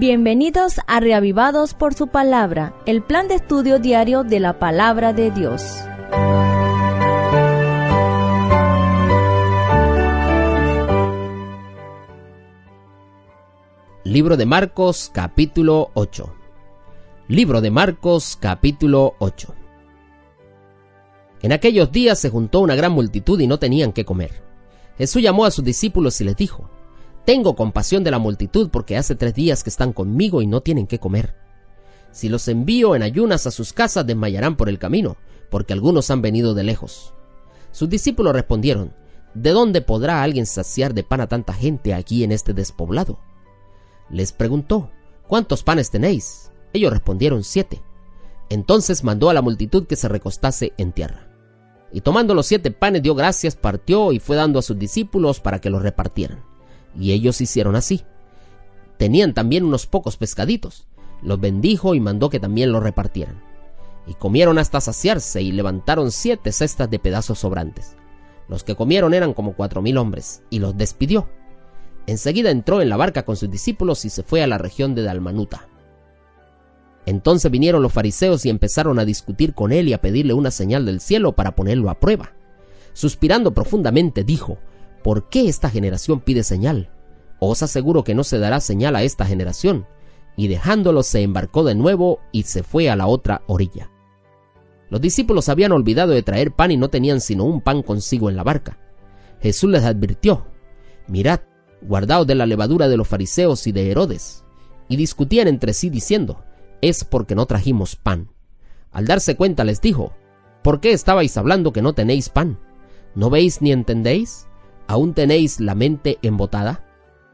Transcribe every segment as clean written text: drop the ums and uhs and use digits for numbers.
Bienvenidos a Reavivados por su Palabra, el plan de estudio diario de la Palabra de Dios. Libro de Marcos, capítulo 8. Libro de Marcos, capítulo 8. En aquellos días se juntó una gran multitud y no tenían qué comer. Jesús llamó a sus discípulos y les dijo: Tengo compasión de la multitud, porque hace 3 días que están conmigo y no tienen qué comer. Si los envío en ayunas a sus casas, desmayarán por el camino, porque algunos han venido de lejos. Sus discípulos respondieron: ¿De dónde podrá alguien saciar de pan a tanta gente aquí en este despoblado? Les preguntó: ¿Cuántos panes tenéis? Ellos respondieron: 7. Entonces mandó a la multitud que se recostase en tierra. Y tomando los 7 panes dio gracias, partió y fue dando a sus discípulos para que los repartieran. Y ellos hicieron así. Tenían también unos pocos pescaditos. Los bendijo y mandó que también los repartieran. Y comieron hasta saciarse y levantaron 7 cestas de pedazos sobrantes. Los que comieron eran como 4,000 hombres, y los despidió. Enseguida entró en la barca con sus discípulos y se fue a la región de Dalmanuta. Entonces vinieron los fariseos y empezaron a discutir con él y a pedirle una señal del cielo para ponerlo a prueba. Suspirando profundamente dijo: ¿Por qué esta generación pide señal? Os aseguro que no se dará señal a esta generación. Y dejándolo se embarcó de nuevo y se fue a la otra orilla. Los discípulos habían olvidado de traer pan y no tenían sino un pan consigo en la barca. Jesús les advirtió: Mirad, guardaos de la levadura de los fariseos y de Herodes. Y discutían entre sí diciendo: Es porque no trajimos pan. Al darse cuenta les dijo: ¿Por qué estabais hablando que no tenéis pan? ¿No veis ni entendéis? ¿Aún tenéis la mente embotada?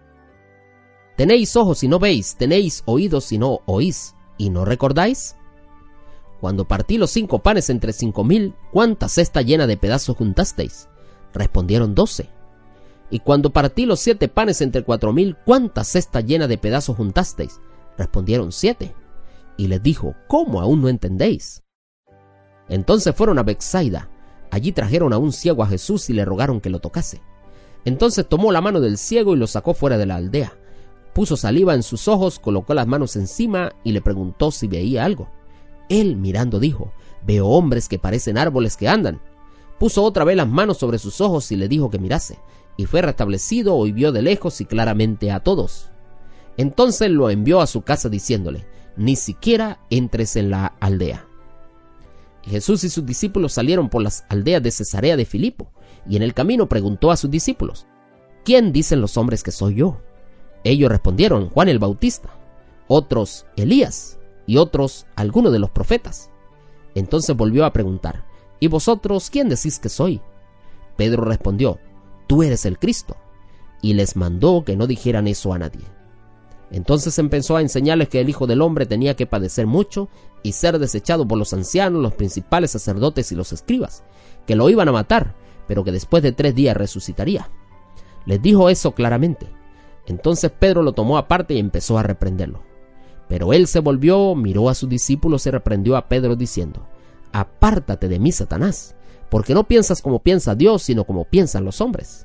¿Tenéis ojos y no veis? ¿Tenéis oídos y no oís? ¿Y no recordáis? Cuando partí los 5 panes entre 5,000, ¿cuánta cesta llena de pedazos juntasteis? Respondieron: 12. Y cuando partí los 7 panes entre 4,000, ¿cuánta cesta llena de pedazos juntasteis? Respondieron: 7. Y les dijo: ¿Cómo aún no entendéis? Entonces fueron a Betsaida. Allí trajeron a un ciego a Jesús y le rogaron que lo tocase. Entonces tomó la mano del ciego y lo sacó fuera de la aldea. Puso saliva en sus ojos, colocó las manos encima y le preguntó si veía algo. Él, mirando, dijo: Veo hombres que parecen árboles que andan. Puso otra vez las manos sobre sus ojos y le dijo que mirase. Y fue restablecido y vio de lejos y claramente a todos. Entonces lo envió a su casa diciéndole: Ni siquiera entres en la aldea. Jesús y sus discípulos salieron por las aldeas de Cesarea de Filipo, y en el camino preguntó a sus discípulos: ¿Quién dicen los hombres que soy yo? Ellos respondieron: Juan el Bautista, otros Elías, y otros alguno de los profetas. Entonces volvió a preguntar: ¿Y vosotros quién decís que soy? Pedro respondió: Tú eres el Cristo. Y les mandó que no dijeran eso a nadie. Entonces empezó a enseñarles que el Hijo del Hombre tenía que padecer mucho y ser desechado por los ancianos, los principales sacerdotes y los escribas, que lo iban a matar, pero que después de 3 días resucitaría. Les dijo eso claramente. Entonces Pedro lo tomó aparte y empezó a reprenderlo. Pero él se volvió, miró a sus discípulos y reprendió a Pedro diciendo: Apártate de mí, Satanás, porque no piensas como piensa Dios, sino como piensan los hombres.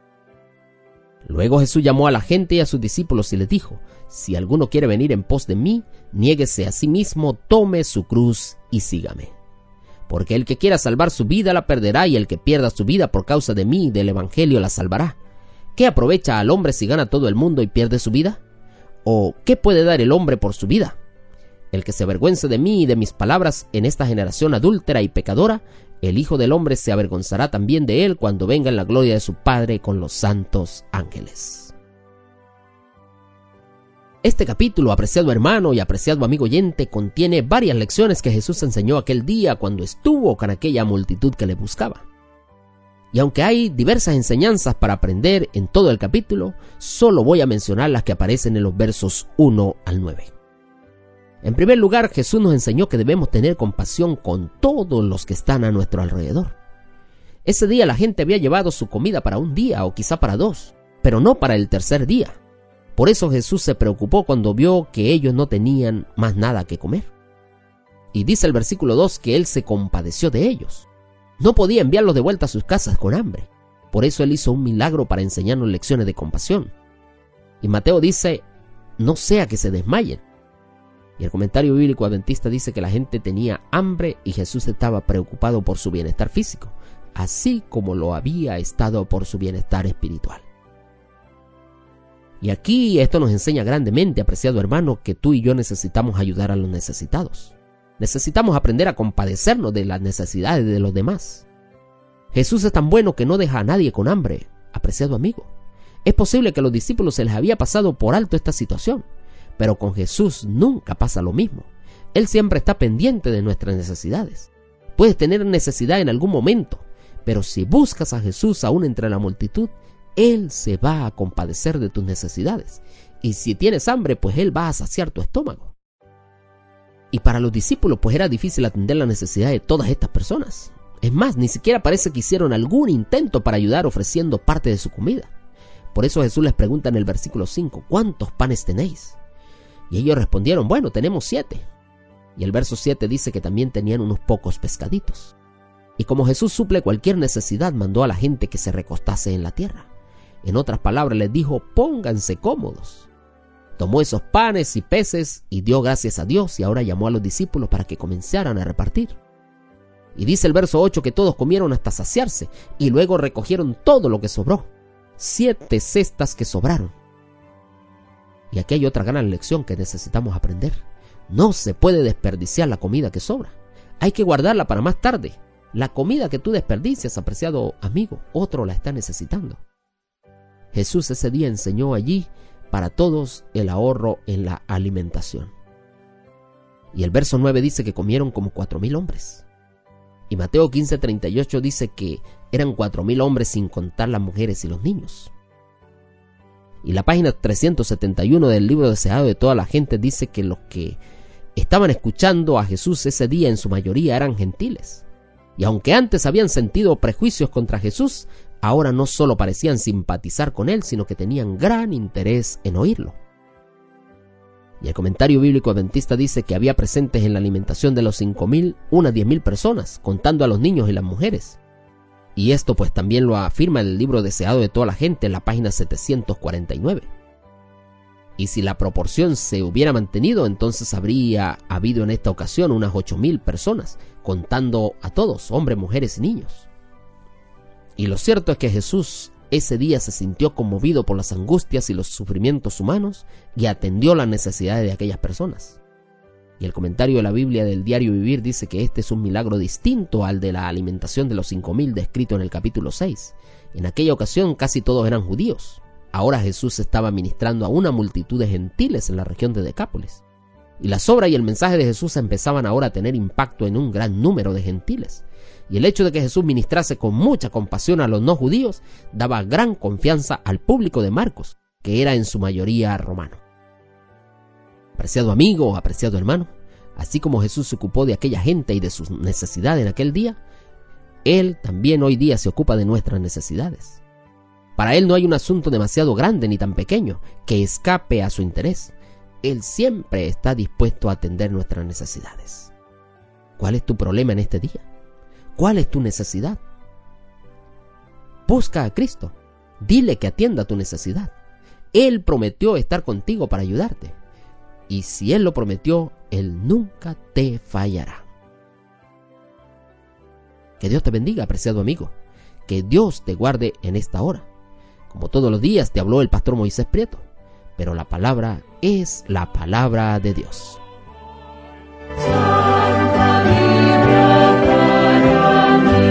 Luego Jesús llamó a la gente y a sus discípulos y les dijo: Si alguno quiere venir en pos de mí, niéguese a sí mismo, tome su cruz y sígame. Porque el que quiera salvar su vida la perderá, y el que pierda su vida por causa de mí y del evangelio la salvará. ¿Qué aprovecha al hombre si gana todo el mundo y pierde su vida? ¿O qué puede dar el hombre por su vida? El que se avergüence de mí y de mis palabras en esta generación adúltera y pecadora, el Hijo del Hombre se avergonzará también de él cuando venga en la gloria de su Padre con los santos ángeles. Este capítulo, apreciado hermano y apreciado amigo oyente, contiene varias lecciones que Jesús enseñó aquel día cuando estuvo con aquella multitud que le buscaba. Y aunque hay diversas enseñanzas para aprender en todo el capítulo, solo voy a mencionar las que aparecen en los versos 1 al 9. En primer lugar, Jesús nos enseñó que debemos tener compasión con todos los que están a nuestro alrededor. Ese día la gente había llevado su comida para un día o quizá para 2, pero no para el tercer día. Por eso Jesús se preocupó cuando vio que ellos no tenían más nada que comer. Y dice el versículo 2 que Él se compadeció de ellos. No podía enviarlos de vuelta a sus casas con hambre. Por eso Él hizo un milagro para enseñarnos lecciones de compasión. Y Mateo dice: no sea que se desmayen. Y el comentario bíblico adventista dice que la gente tenía hambre y Jesús estaba preocupado por su bienestar físico, así como lo había estado por su bienestar espiritual. Y aquí esto nos enseña grandemente, apreciado hermano, que tú y yo necesitamos ayudar a los necesitados. Necesitamos aprender a compadecernos de las necesidades de los demás. Jesús es tan bueno que no deja a nadie con hambre, apreciado amigo. Es posible que a los discípulos se les había pasado por alto esta situación, pero con Jesús nunca pasa lo mismo. Él siempre está pendiente de nuestras necesidades. Puedes tener necesidad en algún momento, pero si buscas a Jesús aún entre la multitud, Él se va a compadecer de tus necesidades. Y si tienes hambre, pues Él va a saciar tu estómago. Y para los discípulos, pues era difícil atender la necesidad de todas estas personas. Es más, ni siquiera parece que hicieron algún intento para ayudar ofreciendo parte de su comida. Por eso Jesús les pregunta en el versículo 5, ¿cuántos panes tenéis? Y ellos respondieron, bueno, tenemos 7. Y el verso 7 dice que también tenían unos pocos pescaditos. Y como Jesús suple cualquier necesidad, mandó a la gente que se recostase en la tierra. En otras palabras, les dijo, pónganse cómodos. Tomó esos panes y peces y dio gracias a Dios, y ahora llamó a los discípulos para que comenzaran a repartir. Y dice el verso 8 que todos comieron hasta saciarse, y luego recogieron todo lo que sobró, 7 cestas que sobraron. Y aquí hay otra gran lección que necesitamos aprender. No se puede desperdiciar la comida que sobra. Hay que guardarla para más tarde. La comida que tú desperdicias, apreciado amigo, otro la está necesitando. Jesús ese día enseñó allí para todos el ahorro en la alimentación. Y el verso 9 dice que comieron como 4,000 hombres. Y Mateo 15:38 dice que eran 4,000 hombres sin contar las mujeres y los niños. Y la página 371 del libro deseado de toda la gente dice que los que estaban escuchando a Jesús ese día en su mayoría eran gentiles. Y aunque antes habían sentido prejuicios contra Jesús, ahora no solo parecían simpatizar con él, sino que tenían gran interés en oírlo. Y el comentario bíblico adventista dice que había presentes en la alimentación de los 5,000 unas 10,000 personas, contando a los niños y las mujeres. Y esto pues también lo afirma el libro deseado de toda la gente en la página 749. Y si la proporción se hubiera mantenido, entonces habría habido en esta ocasión unas 8,000 personas, contando a todos, hombres, mujeres y niños. Y lo cierto es que Jesús ese día se sintió conmovido por las angustias y los sufrimientos humanos y atendió las necesidades de aquellas personas. Y el comentario de la Biblia del Diario Vivir dice que este es un milagro distinto al de la alimentación de los 5,000 descrito en el capítulo 6. En aquella ocasión casi todos eran judíos. Ahora Jesús estaba ministrando a una multitud de gentiles en la región de Decápolis. Y la obra y el mensaje de Jesús empezaban ahora a tener impacto en un gran número de gentiles. Y el hecho de que Jesús ministrase con mucha compasión a los no judíos daba gran confianza al público de Marcos, que era en su mayoría romano. Apreciado amigo o apreciado hermano, así como Jesús se ocupó de aquella gente y de sus necesidades en aquel día, Él también hoy día se ocupa de nuestras necesidades. Para Él no hay un asunto demasiado grande ni tan pequeño que escape a su interés. Él siempre está dispuesto a atender nuestras necesidades. ¿Cuál es tu problema en este día? ¿Cuál es tu necesidad? Busca a Cristo. Dile que atienda tu necesidad. Él prometió estar contigo para ayudarte. Y si Él lo prometió, Él nunca te fallará. Que Dios te bendiga, apreciado amigo. Que Dios te guarde en esta hora. Como todos los días te habló el pastor Moisés Prieto, pero la palabra es la palabra de Dios. Santa Biblia para mí,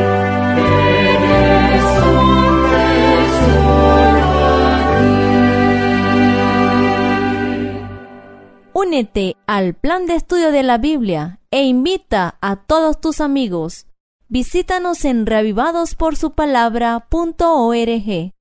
eres un tesoro aquí. Únete al plan de estudio de la Biblia e invita a todos tus amigos. Visítanos en reavivadosporsupalabra.org.